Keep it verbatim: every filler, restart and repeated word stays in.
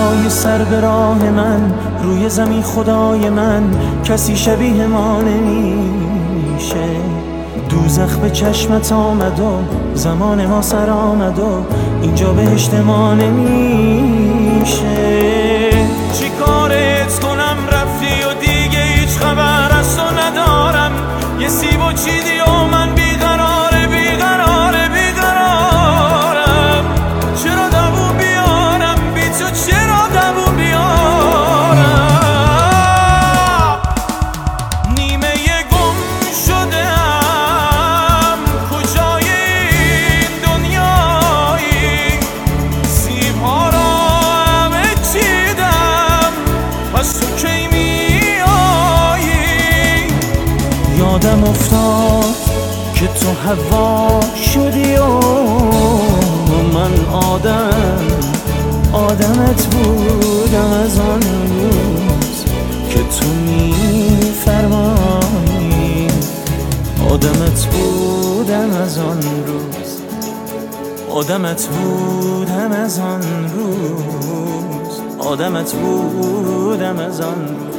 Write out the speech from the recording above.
هوای سر به راه من، روی زمین خدای من، کسی شبیه ما نمیشه. دوزخ به چشمت آمد و زمان ما سر آمد و اینجا بهشت ما نمیشه. چی کارت کنم رفتی و دیگه هیچ خبر از تو ندارم. یه سیب و چیدی و من بیقراره بیقراره بیقرارم. چرا دووم بیارم بی تو، چرا دووم بیارم. نیمه گم شدم کجای این دنیایی. سیب ها را همه چیدم، پس تو کی میایی. یادم افتاد که تو هوا شدی و من آدم آدمت بودم از آن روز که تو میفرمایی. آدمت بودم از آن روز، آدمت بودم از آن روز، آدمت بودم از آن روز.